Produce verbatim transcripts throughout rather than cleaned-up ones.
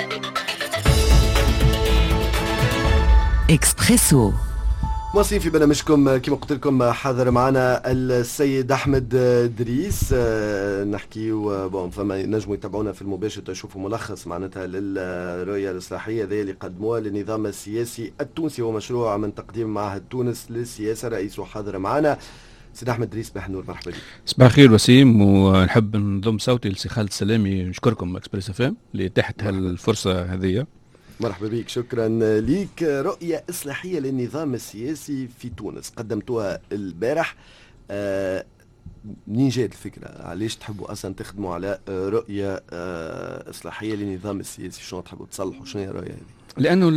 إكسبريسو. مواصلين في برنامجكم كما قلت لكم، حاضر معنا السيد احمد دريس. نحكي بون فما نجموا يتابعونا في المباشر تشوفوا ملخص معناتها للرؤيه الاصلاحيه ذي اللي قدموها للنظام السياسي التونسي ومشروع من تقديم معهد تونس للسياسه. رئيسه حاضر معنا سيد احمد دريس. بحنور مرحبا بك. صباح الخير وسيم، ونحب نضم صوتي لسي خالد السلامي. نشكركم اكسبريس اف ام اللي تحت هالفرصه هذه. مرحبا بك، شكرا ليك. رؤية إصلاحية للنظام السياسي في تونس قدمتوها البارح. آه منين جات الفكرة؟ علاش تحبوا أصلا تخدموا على رؤية آه إصلاحية للنظام السياسي؟ شنو تحبوا تصلحوا؟ شنو هي الرؤية هذه؟ لأنه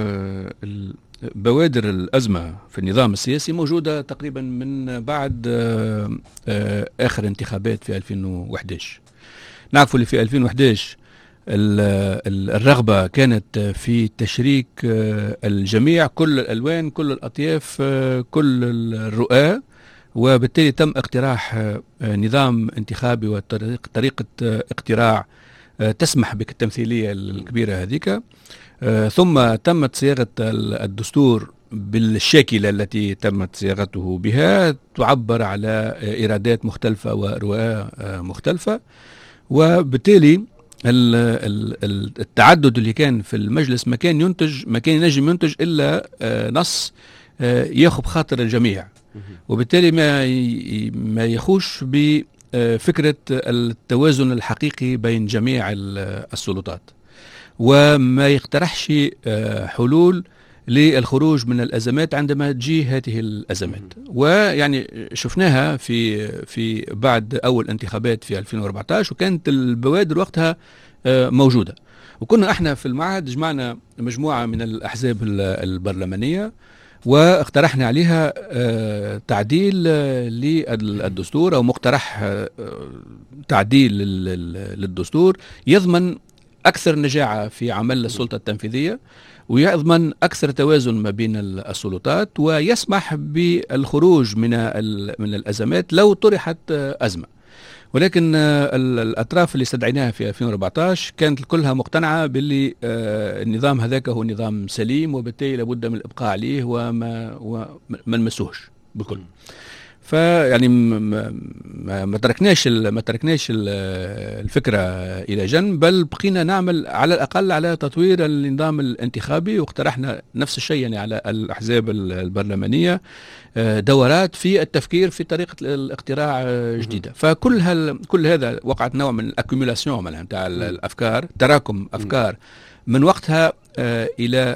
بوادر الأزمة في النظام السياسي موجودة تقريبا من بعد آه آه آخر انتخابات في ألفين وإحدى عشر. نعرفوا اللي في ألفين وإحدى عشر الرغبة كانت في تشريك الجميع، كل الألوان، كل الأطياف، كل الرؤى، وبالتالي تم اقتراح نظام انتخابي وطريقة اقتراع تسمح بالتمثيلية الكبيرة هذيك. ثم تمت صياغة الدستور بالشاكلة التي تمت صياغته بها، تعبر على إرادات مختلفة ورؤى مختلفة، وبالتالي التعدد اللي كان في المجلس ما كان ينتج ما كان ينجم ينتج إلا نص ياخذ خاطر الجميع، وبالتالي ما ما يخوش بفكرة التوازن الحقيقي بين جميع السلطات، وما يقترحش حلول للخروج من الأزمات عندما تجي هذه الأزمات. ويعني شفناها في في بعد أول انتخابات في ألفين وأربعة عشر، وكانت البوادر وقتها موجودة، وكنا احنا في المعهد جمعنا مجموعة من الأحزاب البرلمانية واقترحنا عليها تعديل للدستور، أو مقترح تعديل للدستور يضمن أكثر نجاعة في عمل السلطة التنفيذية، ويضمن أكثر توازن ما بين السلطات، ويسمح بالخروج من من الأزمات لو طرحت أزمة. ولكن الأطراف اللي استدعيناها في ألفين وأربعة عشر كانت كلها مقتنعة باللي النظام هذاك هو نظام سليم، وبالتالي لابد من الإبقاء عليه وما وما نمسوهش بكل. فيعني ما, ما تركناش ما تركناش الفكره الى جنب، بل بقينا نعمل على الاقل على تطوير النظام الانتخابي، واقترحنا نفس الشيء يعني على الاحزاب البرلمانيه دورات في التفكير في طريقه الاقتراع جديده. فكل هال كل هذا وقعت نوع من الاكيوميلاسيون معناها نتاع الافكار، تراكم افكار من وقتها آه إلى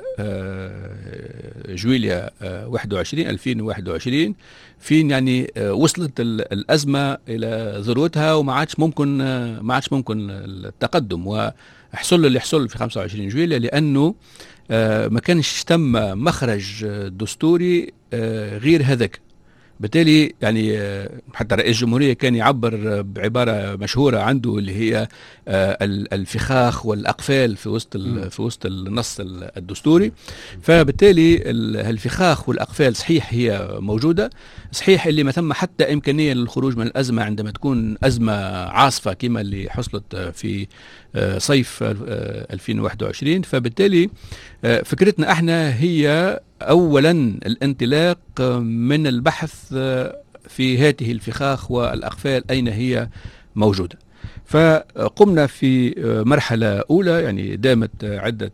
آه جويليا آه واحد وعشرين ألفين وواحد وعشرين، فين يعني آه وصلت الأزمة إلى ذروتها، وما عادش ممكن آه ما عادش ممكن التقدم، وحصل اللي حصل في خمسة وعشرين جويليا لأنه آه ما كانش تم مخرج دستوري آه غير هذاك. بالتالي يعني حتى رئيس الجمهورية كان يعبر بعبارة مشهورة عنده اللي هي الفخاخ والأقفال في وسط في وسط النص الدستوري. فبالتالي الفخاخ والأقفال صحيح هي موجودة، صحيح اللي ما ثم حتى إمكانية للخروج من الأزمة عندما تكون أزمة عاصفة كما اللي حصلت في صيف ألفين وواحد وعشرين. فبالتالي فكرتنا احنا هي أولا الانطلاق من البحث في هذه الفخاخ والأقفال أين هي موجودة. فقمنا في مرحلة أولى يعني دامت عدة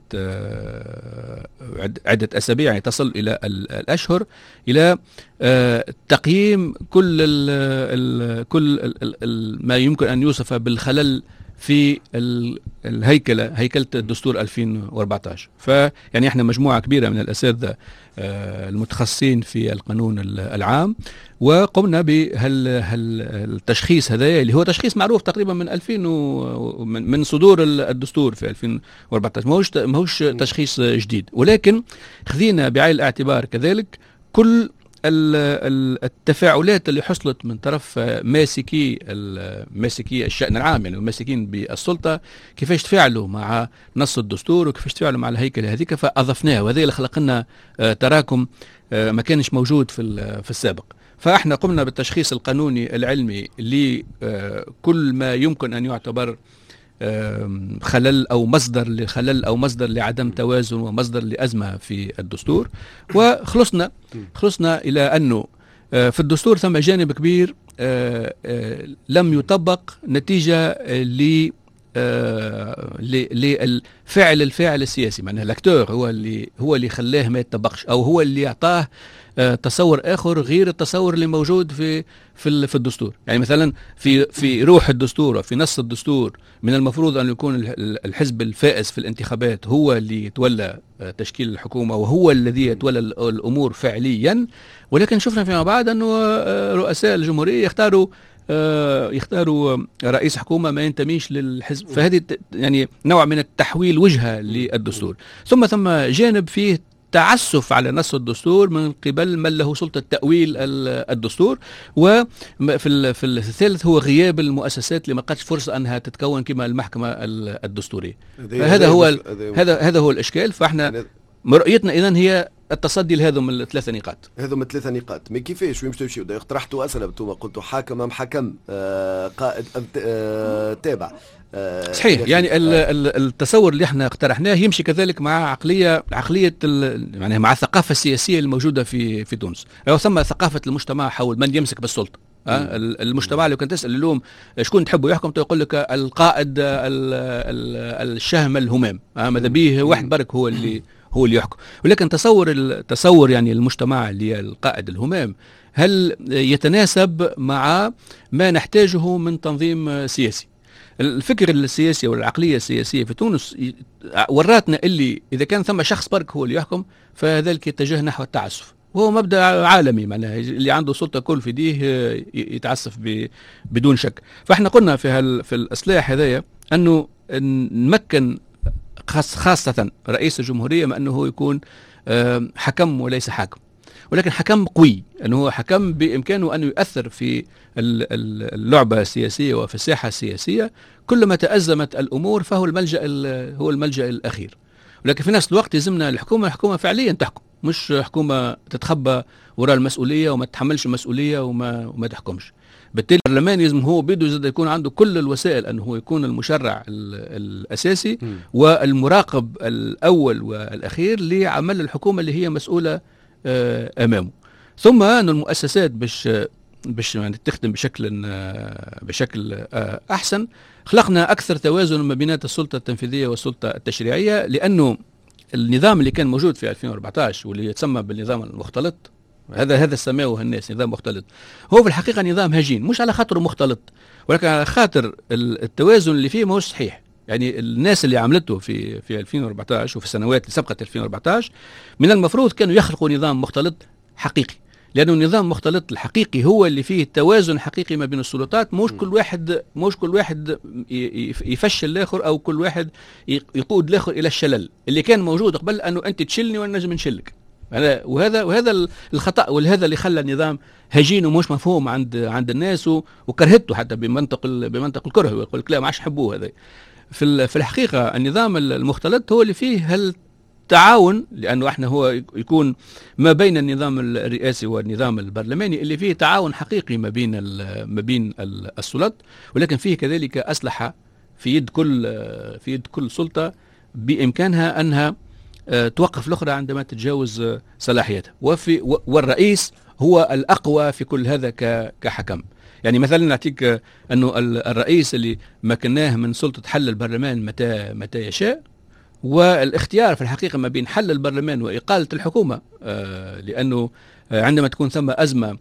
عدة أسابيع، يعني تصل إلى الأشهر، إلى تقييم كل ال ال كل ال ال ما يمكن أن يوصف بالخلل في الهيكلة هيكلة الدستور ألفين وأربعة عشر. فيعني احنا مجموعة كبيرة من الأساتذة المتخصصين في القانون العام، وقمنا بهالتشخيص هذا اللي هو تشخيص معروف تقريبا من ألفين و من صدور الدستور في ألفين وأربعة عشر، ماهوش ماهوش تشخيص جديد، ولكن خذينا بعين الاعتبار كذلك كل التفاعلات اللي حصلت من طرف ماسكي ماسكي الشأن العام، يعني الماسكين بالسلطة، كيفاش تفاعلوا مع نص الدستور وكيفاش تفاعلوا مع الهيكلة هذيك، فأضفناه، وهذا اللي خلق لنا تراكم ما كانش موجود في في السابق. فاحنا قمنا بالتشخيص القانوني العلمي لكل ما يمكن أن يعتبر خلل أو مصدر لخلل أو مصدر لعدم توازن ومصدر لأزمة في الدستور. وخلصنا خلصنا إلى أنه في الدستور ثم جانب كبير لم يطبق نتيجة ل للفعل الفاعل السياسي، معناها الاكتور هو اللي هو اللي خلاه ما يتطبقش، او هو اللي اعطاه تصور اخر غير التصور اللي موجود في في في الدستور. يعني مثلا في في روح الدستور وفي نص الدستور من المفروض ان يكون الحزب الفائز في الانتخابات هو اللي يتولى تشكيل الحكومه وهو الذي يتولى الامور فعليا، ولكن شفنا فيما بعد انه رؤساء الجمهوريه يختاروا يختاروا رئيس حكومة ما ينتميش للحزب، فهذه يعني نوع من التحويل وجهة للدستور. ثم ثم جانب فيه تعسف على نص الدستور من قبل من له سلطة تأويل الدستور، وفي في الثالث هو غياب المؤسسات اللي ما قدش فرصة أنها تتكون كما المحكمة الدستورية. فهذا هو هذا هذا هو الإشكال. فاحنا رؤيتنا إذن هي التصدي لهذم الثلاثة نقاط. هذم الثلاثة نقاط، ما كيفاش وين تمشيو؟ اقترحتوا أسئلة بتوما قلتوا حاكم أم حكم آه قائد أم آه تابع آه صحيح. يعني آه التصور اللي احنا اقترحناه يمشي كذلك مع عقلية عقلية يعني مع الثقافة السياسية الموجودة في في تونس، أو ثم ثقافة المجتمع حول من يمسك بالسلطة. أه؟ المجتمع لو كنت تسأل اليوم شكون تحبه يحكم يقول لك القائد الشهم الهمام، أه؟ ماذا به واحد برك هو اللي هو اللي يحكم. ولكن تصور التصور يعني المجتمع اللي القائد الهمام هل يتناسب مع ما نحتاجه من تنظيم سياسي؟ الفكر السياسي والعقلية السياسية في تونس وراتنا اللي إذا كان ثم شخص برك هو اللي يحكم فذلك يتجه نحو التعسف، وهو مبدأ عالمي، معناها اللي عنده سلطة كل في يديه يتعسف بدون شك. فاحنا قلنا في في الإصلاح هذايا أنه نمكن خاصة رئيس الجمهورية ما أنه يكون حكم وليس حاكم، ولكن حكم قوي، أنه هو حكم بإمكانه أن يؤثر في اللعبة السياسية وفي الساحة السياسية. كلما تأزمت الأمور فهو الملجأ هو الملجأ الأخير. ولكن في نفس الوقت يلزمنا الحكومة حكومة فعليا تحكم، مش حكومة تتخبى وراء المسؤولية وما تتحملش المسؤولية وما وما تحكمش. بالتالي البرلمان لازم هو بيده يكون عنده كل الوسائل أنه هو يكون المشرع الأساسي م. والمراقب الأول والأخير لعمل الحكومة اللي هي مسؤولة أمامه. ثم أن المؤسسات باش باش يعني تخدم بشكل بشكل أحسن، خلقنا أكثر توازن ما بين السلطة التنفيذية والسلطة التشريعية، لأنه النظام اللي كان موجود في ألفين وأربعة عشر واللي يتسمى بالنظام المختلط، هذا هذا سماه الناس نظام مختلط، هو في الحقيقة نظام هجين، مش على خاطره مختلط ولكن على خاطر التوازن اللي فيه ماهوش صحيح. يعني الناس اللي عملته في في ألفين وأربعة عشر وفي السنوات اللي سبقت ألفين وأربعة عشر من المفروض كانوا يخلقوا نظام مختلط حقيقي، لأنه النظام المختلط الحقيقي هو اللي فيه توازن حقيقي ما بين السلطات، مش كل واحد مش كل واحد يفشل الآخر أو كل واحد يقود الآخر إلى الشلل اللي كان موجود قبل، أنه أنت تشلني وأنا نجم نشلك. وهذا وهذا الخطأ، وهذا اللي خلى النظام هجين ومش مفهوم عند عند الناس وكرهته حتى بمنطق بمنطق الكره، ويقول لك لا ما عادش حبوه. هذا في في الحقيقة النظام المختلط هو اللي فيه التعاون، لأنه احنا هو يكون ما بين النظام الرئاسي والنظام البرلماني اللي فيه تعاون حقيقي ما بين ما بين السلطات، ولكن فيه كذلك أسلحة في يد كل في يد كل سلطة بإمكانها أنها توقف الأخرى عندما تتجاوز صلاحيتها. وفي والرئيس هو الأقوى في كل هذا كحكم. يعني مثلا نعطيك أنه الرئيس اللي مكناه من سلطة حل البرلمان متى متى يشاء، والاختيار في الحقيقة ما بين حل البرلمان وإقالة الحكومة، لأنه عندما تكون ثم أزمة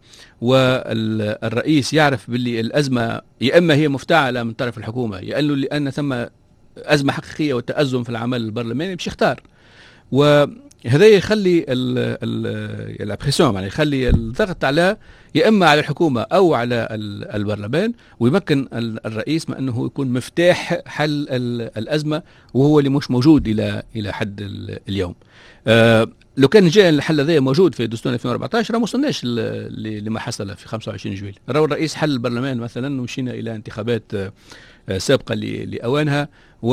والرئيس يعرف باللي الأزمة يا إما هي مفتعلة من طرف الحكومة يا أنه لأن ثم أزمة حقيقية وتأزم في العمل البرلماني باش يختار، وهذا يخلي الابريسيون يعني يخلي الضغط على يا اما على الحكومه او على البرلمان، ويمكن الرئيس ما انه يكون مفتاح حل الازمه، وهو اللي مش موجود الى الى حد اليوم. آه لو كان جاء الحل هذا موجود في دستور ألفين وأربعة عشر ما وصلناش لما حصل في خمسة وعشرين جويلية. راهو الرئيس حل البرلمان مثلا ومشينا الى انتخابات سابقة لأوانها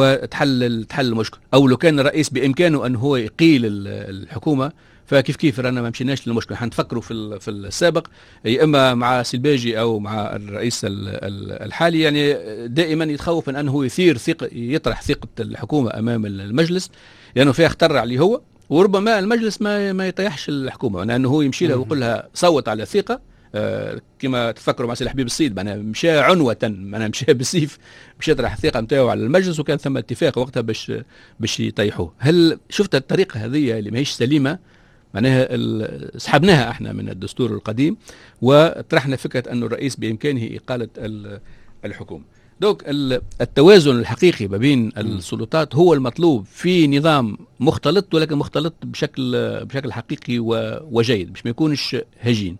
وتحل تحل المشكل. أو لو كان الرئيس بإمكانه أن هو يقيل الحكومة، فكيف كيف رانا ما مشيناش للمشكل، حنتفكروا في في السابق يا اما مع سلباجي او مع الرئيس الحالي، يعني دائما يتخوف من انه يثير ثقه يطرح ثقه الحكومه امام المجلس لانه فيها خطر عليه هو، وربما المجلس ما ما يطيحش الحكومه، لانه هو يمشي لها ويقول لها صوت على ثقه. آه كما تفكروا مع سي حبيب الصيد، معناها مشى عنوه، معناها مشى بالسيف باش يطرح الثقه نتاعو على المجلس، وكان ثم اتفاق وقتها باش باش يطيحوه. هل شفت الطريقه هذه اللي ماهيش سليمه؟ معناها سحبناها احنا من الدستور القديم وطرحنا فكره أن الرئيس بامكانه اقاله الحكومه. دوك التوازن الحقيقي ما بين السلطات هو المطلوب في نظام مختلط، ولكن مختلط بشكل بشكل حقيقي وجيد، باش ما يكونش هجين.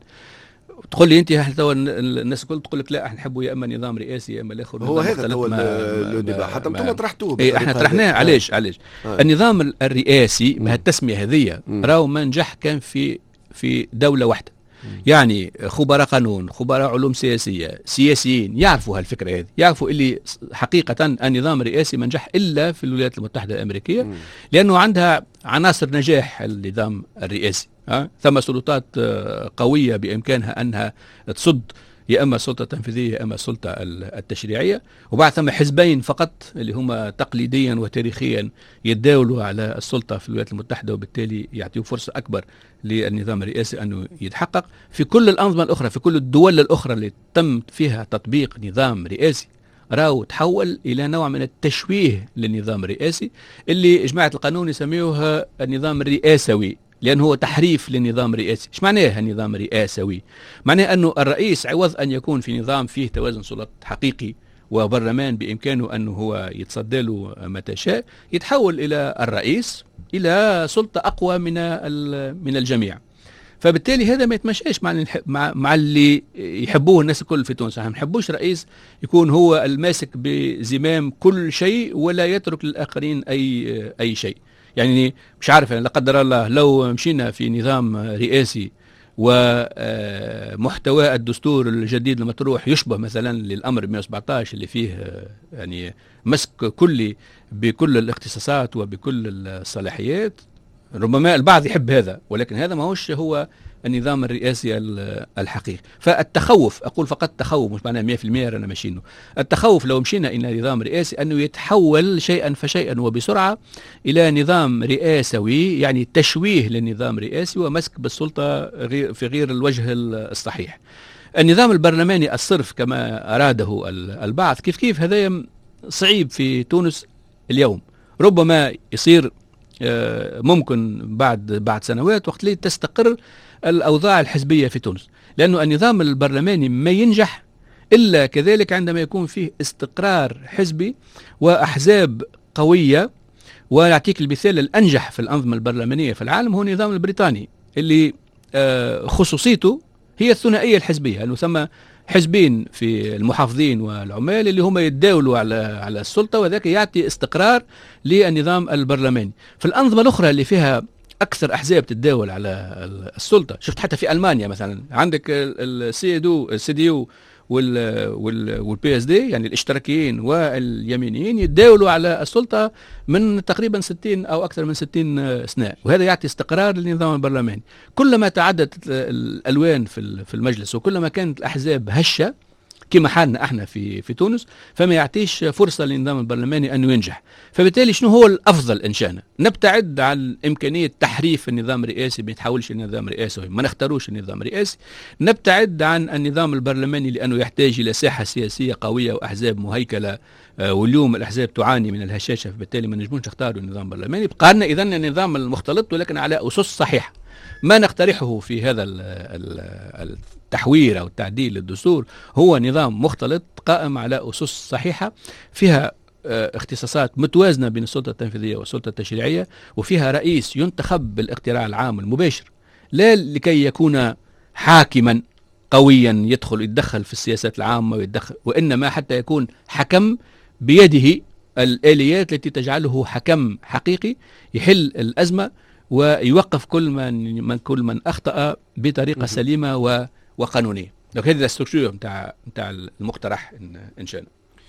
تقول لي انت حتى الناس الكل تقول لك لا احنا نحبوا يا اما نظام رئاسي يا اما الاخر. هو هذا هو الديبا، حتى انتم طرحتوه. ايه احنا طرحناه. علاش علاش آه. النظام الرئاسي بهالتسميه هذه راهو ما نجح كان في في دوله واحده. مم. يعني خبراء قانون، خبراء علوم سياسيه، سياسيين يعرفوا هالفكره هذه، يعرفوا اللي حقيقه النظام الرئاسي ما نجح الا في الولايات المتحده الامريكيه. مم. لانه عندها عناصر نجاح النظام الرئاسي. أه؟ ثم سلطات قوية بإمكانها أنها تصد يا أما السلطة التنفيذية يا أما السلطة التشريعية، وبعد ثم حزبين فقط اللي هما تقليديا وتاريخيا يتداولوا على السلطة في الولايات المتحدة، وبالتالي يعطيوا فرصة أكبر للنظام الرئاسي أنه يتحقق. في كل الأنظمة الأخرى، في كل الدول الأخرى اللي تم فيها تطبيق نظام رئاسي، راهو تحول إلى نوع من التشويه للنظام الرئاسي اللي جماعة القانون يسميوها النظام الرئاسوي، لأنه هو تحريف للنظام الرئاسي. ايش معناه النظام الرئاسوي؟ معناه أنه الرئيس عوض أن يكون في نظام فيه توازن سلطات حقيقي وبرلمان بإمكانه أنه هو يتصدى له متى شاء، يتحول إلى الرئيس إلى سلطة أقوى من من الجميع. فبالتالي هذا ما يتمشاش مع مع, مع اللي يحبوه الناس الكل في تونس. ما نحبوش رئيس يكون هو الماسك بزمام كل شيء ولا يترك للآخرين أي أي شيء. يعني مش عارف، يعني لا قدر الله لو مشينا في نظام رئاسي ومحتوى الدستور الجديد المطروح يشبه مثلا للأمر مئة وسبعة عشر اللي فيه يعني مسك كلي بكل الاختصاصات وبكل الصلاحيات، ربما البعض يحب هذا، ولكن هذا ما هوش هو النظام الرئاسي الحقيقي. فالتخوف، أقول فقط تخوف، مش معناه مئة بالمئة رانا ماشيينه. التخوف لو مشينا إلى نظام رئاسي أنه يتحول شيئا فشيئا وبسرعة إلى نظام رئاسوي، يعني تشويه للنظام الرئاسي ومسك بالسلطة في غير الوجه الصحيح. النظام البرلماني الصرف كما أراده البعض كيف كيف هذا صعيب في تونس اليوم، ربما يصير ممكن بعد بعد سنوات وقت اللي تستقر الأوضاع الحزبية في تونس، لأنه النظام البرلماني ما ينجح إلا كذلك عندما يكون فيه استقرار حزبي وأحزاب قوية. ونعطيك المثال الأنجح في الأنظمة البرلمانية في العالم هو النظام البريطاني اللي خصوصيته هي الثنائية الحزبية، أنه ثم حزبين في المحافظين والعمال اللي هم يتداولوا على على السلطة، وذاك يعطي استقرار للنظام البرلماني. في الأنظمة الأخرى اللي فيها أكثر أحزاب تتداول على السلطة، شفت حتى في ألمانيا مثلا عندك السي دو السي دي يو والبي اس دي، يعني الاشتراكيين واليمينيين يتداولوا على السلطة من تقريبا ستين أو أكثر من ستين سنة، وهذا يعطي استقرار للنظام البرلماني. كلما تعددت الألوان في المجلس وكلما كانت الأحزاب هشة كما حالنا احنا في في تونس، فما يعطيش فرصه للنظام البرلماني انه ينجح. فبالتالي شنو هو الافضل ان شاءنا؟ نبتعد عن امكانيه تحريف النظام الرئاسي، ما يتحولش النظام رئاسي، ما نختاروش النظام الرئاسي. نبتعد عن النظام البرلماني لانه يحتاج الى ساحه سياسيه قويه واحزاب مهيكله، واليوم الاحزاب تعاني من الهشاشه، فبالتالي ما نجموش نختاروا النظام البرلماني. بقى لنا اذا النظام المختلط ولكن على اسس صحيحه. ما نقترحه في هذا التحوير أو التعديل للدستور هو نظام مختلط قائم على أسس صحيحة، فيها اختصاصات متوازنة بين السلطة التنفيذية والسلطة التشريعية، وفيها رئيس ينتخب بالاقتراع العام المباشر، لا لكي يكون حاكما قويا يدخل يتدخل في السياسات العامة ويتدخل، وإنما حتى يكون حكم بيده الآليات التي تجعله حكم حقيقي يحل الأزمة ويوقف كل من من كل من أخطأ بطريقة سليمة وقانونية. donc هذه الستركتور نتاع نتاع المقترح ان شاء الله.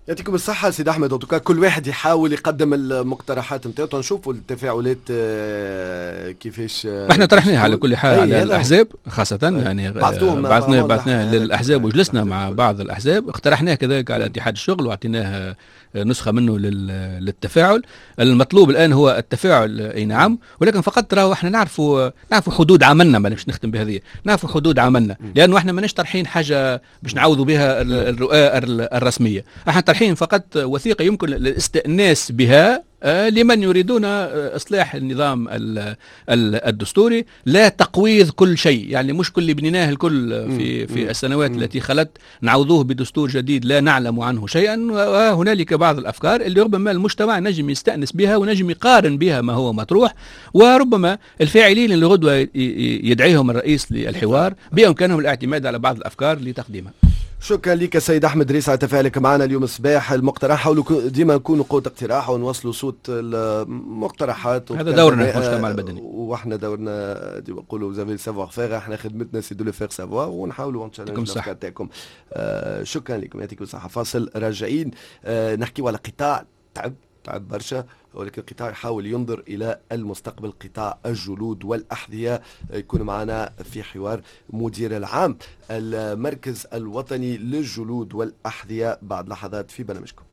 يعطيكم الصحة سيد أحمد. أوتوكا كل واحد يحاول يقدم المقترحات نتاعو، نشوفوا التفاعلات كيفاش. احنا طرحناها على كل حال على الأحزاب خاصة، يعني بعثناه بعثناه للأحزاب وجلسنا مع بعض الأحزاب، اقترحناه كذلك على اتحاد الشغل واعطيناه نسخة منه للتفاعل. المطلوب الآن هو التفاعل أي نعم، ولكن فقط راهو احنا نعرفوا نعرفوا حدود عملنا، ما نمش نختم بهذه، نعرفوا حدود عملنا، لأنه احنا ماناش طرحين حاجة باش نعوضوا بها الرؤى الرسمية، احنا طرحين فقط وثيقة يمكن الاستئناس بها لمن يريدون إصلاح النظام الدستوري، لا تقويض كل شيء، يعني مش كل اللي بنيناه الكل في في السنوات التي خلت نعوضوه بدستور جديد لا نعلم عنه شيئا، وهنالك بعض الأفكار اللي ربما المجتمع نجم يستأنس بها ونجم يقارن بها ما هو مطروح، وربما الفاعلين اللي غدوة يدعيهم الرئيس للحوار بإمكانهم الاعتماد على بعض الأفكار لتقديمها. شكرا لك سيد أحمد دريس على تفاعلك معنا اليوم الصباح. المقترح حاولوا ديما نكونوا قوة اقتراح ونوصلوا صوت المقترحات، هذا دورنا في المجتمع المدني، واحنا دورنا يقولوا زافي سافوار فيغ، احنا خدمتنا سي دو لو فيغ سافوار، ونحاولوا نتشالنج الافكار تاعكم. آه شكرا لكم، يعطيكم الصحة. فاصل راجعين آه نحكيوا على قطاع تعب تعب برشا، ولكن القطاع يحاول ينظر إلى المستقبل، قطاع الجلود والأحذية. يكون معنا في حوار مدير العام المركز الوطني للجلود والأحذية بعد لحظات في برنامجكم.